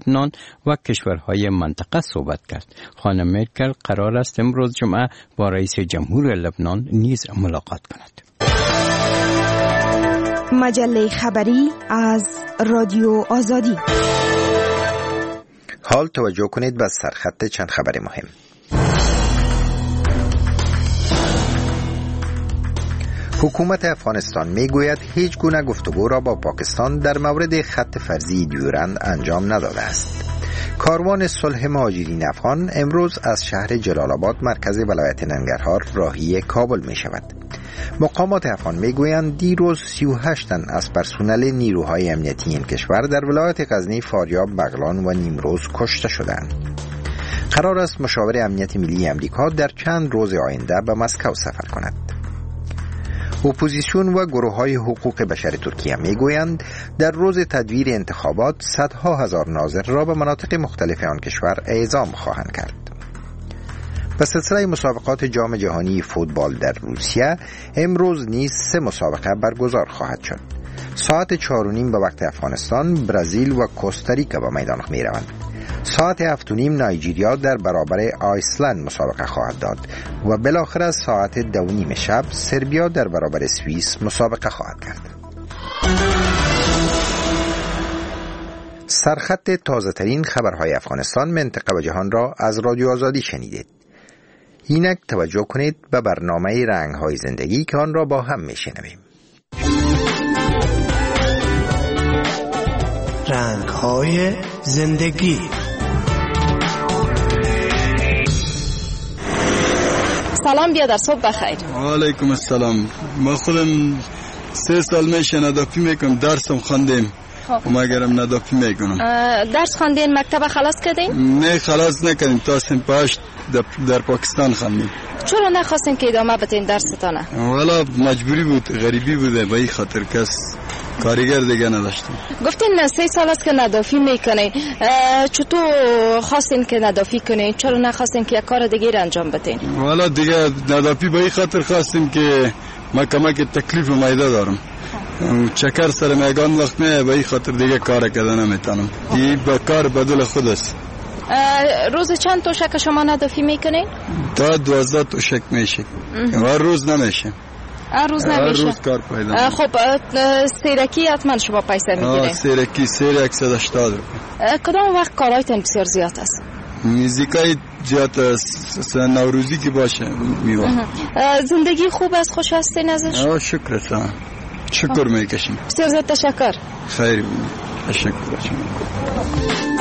لبنان و کشورهای منطقه صحبت کرد. خانم مرکل قرار است امروز جمعه با رئیس جمهور لبنان نیز ملاقات کند. مجله خبری از رادیو آزادی. حال توجه کنید به سرخط چند خبر مهم. حکومت افغانستان میگوید هیچ گونه گفتگو را با پاکستان در مورد خط فرضی دیورند انجام نداده است. کاروان صلح مهاجرین افغان امروز از شهر جلال آباد مرکز ولایت ننگرهار راهی کابل می شود. مقامات افغان میگویند دیروز 38 تن از پرسنل نیروهای امنیتی این کشور در ولایت غزنی، فاریاب، بغلان و نیمروز کشته شدند. قرار است مشاور امنیت ملی امریکا در چند روز آینده به مسکو سفر کند. اپوزیسیون و گروه‌های حقوق بشر ترکیه میگویند در روز تدویر انتخابات صدها هزار ناظر را به مناطق مختلف آن کشور اعزام خواهند کرد. به سلسله مسابقات جام جهانی فوتبال در روسیه امروز نیز 3 مسابقه برگزار خواهد شد. ساعت 4:30 به وقت افغانستان برزیل و کوستاریکا به میدان می روند. ساعت 7:30 نایجیریا در برابر آیسلند مسابقه خواهد داد و بالاخره ساعت 2:30 شب سربیا در برابر سوئیس مسابقه خواهد کرد. سرخط تازه ترین خبرهای افغانستان، منطقه و جهان را از رادیو آزادی شنیدید. اینک توجه کنید به برنامه رنگ‌های زندگی که آن را با هم میشنویم. رنگ‌های زندگی. سلام بیادر، صبح بخیر. علیکم السلام. ما خودم 3 سال میشه ندافی میکنم، درسم خواندیم. مگرم ندافی میکنم. درس خواندین، مکتب خلاص کردین؟ نه خلاص نکردیم، تا سن 8 در پاکستان خواندیم. چرا نخواستین که ادامه بدین درستانه؟ والا مجبوری بود، غریبی بوده، به این خاطر کس کارگر دیگه نداشتیم. گفتین 3 سال است که ندافی میکنین، چطور خواستین که ندافی کنین؟ چرا نخواستین که یک کار دیگه انجام بدین؟ والا دیگه ندافی به این خاطر خواستیم که ما کمک تکلیف معده دارم. چکر سر میگان وقت نه، به این خاطر دیگه کار کردن نمیتونم. این به کار بدل خود است. روز چند توشک شما ندافی میکنین؟ تا 12 توشک میشه. هر روز نمیشه. هر روز نمیشه. هر روز کار پیدا. خب سیرکی حتما شما پیسه میگیرین؟ سیرکی 180 روپیه. کدام وقت کارایتون بسیار زیاد است؟ موزیکای زیاد است، نوروزی که باشه میوه. زندگی خوب است، خوش هستین ازش؟ شکر است. شکر میکشیم. بسیار زیاد تشکر. خیر، تشکر.